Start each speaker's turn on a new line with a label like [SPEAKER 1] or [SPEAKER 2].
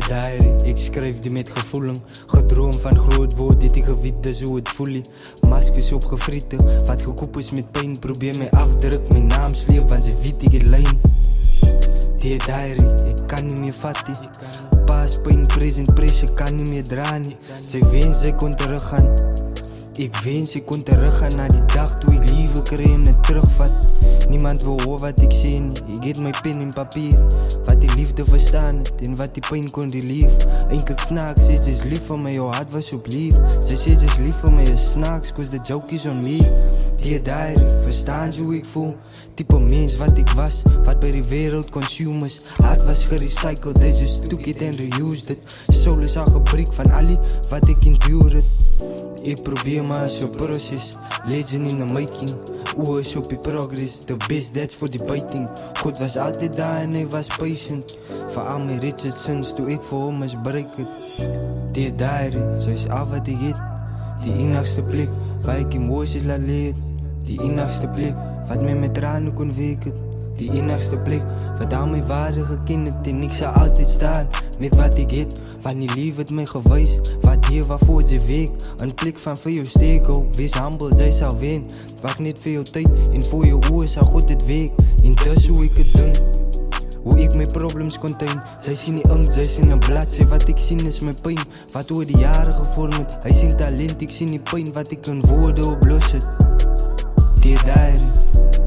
[SPEAKER 1] diary, ek skryf die met gevoeling. Gedroom van groot word, het ek geweet dis hoe het voelie. Maskers opgevriete, wat gekoop is met pijn. Probeer my afdruk, my naam sleep, want sy weet ek het lijn. Die diary, ek kan nie meer vat nie. Paas pijn, present pressure, kan nie meer dra nie. Sy wens sy kon teruggaan. Ek wens ek kon teruggaan na die dag toe ek liewe kry en het terugvat. Niemand wil hoor wat ek sê nie, ek het my pen en papier. Wat die liefde verstaan het en wat die pijn kon relief. Eindelijk snaaks, sê sy is lief vir my, jou hart was op lief. Sy sê sy is lief vir my, is snaaks, cause the joke is on me. Die diary, verstaan hoe ek voel. Type mens wat ek was, wat by die wereld consumers. Hart was gerecycled, deze stoek het en reused it. Soul is al gebreek van al die wat ek endure het. Ek probeer maar as jou proces, legend in the making. Oor is op die progress, the best that's for debating. God was altyd daar en hy was patient. Vir al my Richardsons, toe ek vir hom misbruik het. Die diary, so is al wat ek het. Die enigste plek, waar ek emoties laat leed. Die enigste plek, wat my met tranen kon wek het. Die enigste plek, wat al my waarde geken het. En ek sal altyd staan, met wat ek het. Want die lief het my gewys, wat hier waarvoor sy week. Een plek van vir jou steek, oh, wees humble, sy sal wen. Wacht net vir jou tyd, en voor jou oor sal God het week. En dis hoe ek het doen, hoe ek my problems contain. Sy sien die inkt, sy sien een blad, sy wat ek sien is my pijn. Wat oor die jare gevorm het, hy sien talent, ek sien die pijn. Wat ek in woorde oplos het, die diary.